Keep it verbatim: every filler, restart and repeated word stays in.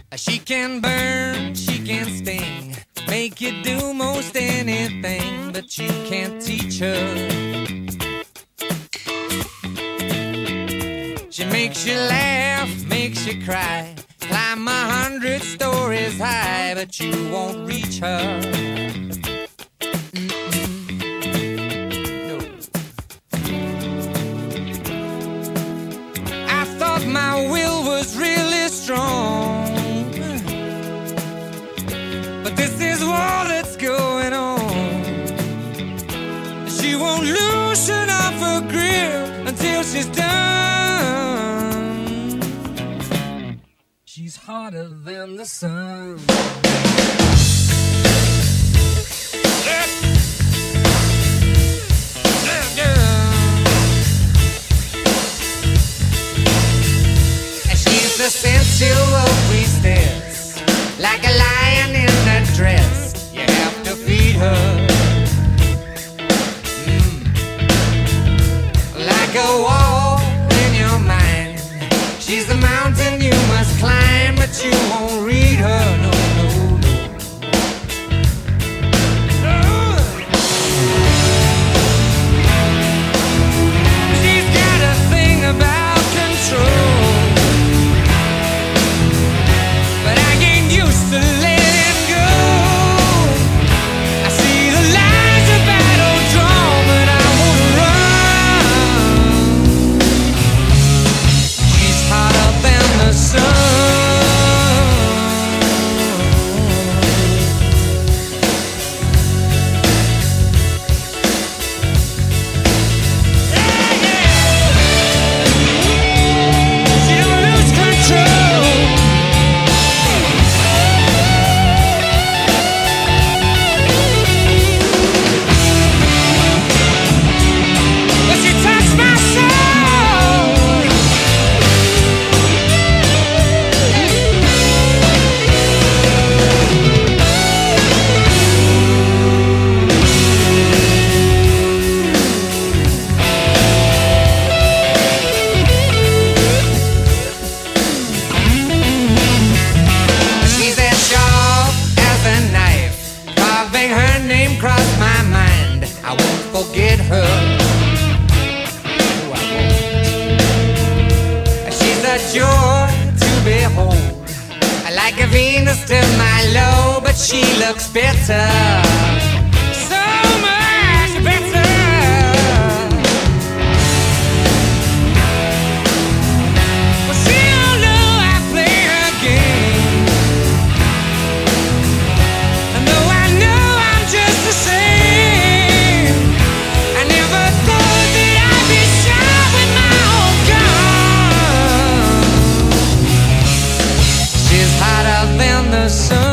She can burn, she can sting, make you do most anything, but you can't teach her. She makes you laugh, makes you cry, climb a hundred stories high, but you won't reach her. No. I thought my will was really strong, but this is all that's going on. She won't loosen off her grip until she's done. She's hotter than the sun. And she's the sensual priestess, like a lion in a dress. You have to feed her. Mm. Like a wall in your mind, she's the mountain you must climb, but you won't read her. No, no, no. She's got a thing about control, but I ain't used to letting go. I see the lines of battle drawn, but I won't run. She's hotter than the sun. Yeah, yeah. She don't lose control. But she touched my soul. She's as sharp as a knife, carving her name crossed my mind. I won't forget her. Oh, I won't. She's a joy to behold, like a Venus to my low, but she looks better, so much better. Well, she don't know I play her game, and though I know I'm just the same, I never thought that I'd be shot with my own gun. She's hotter than the sun.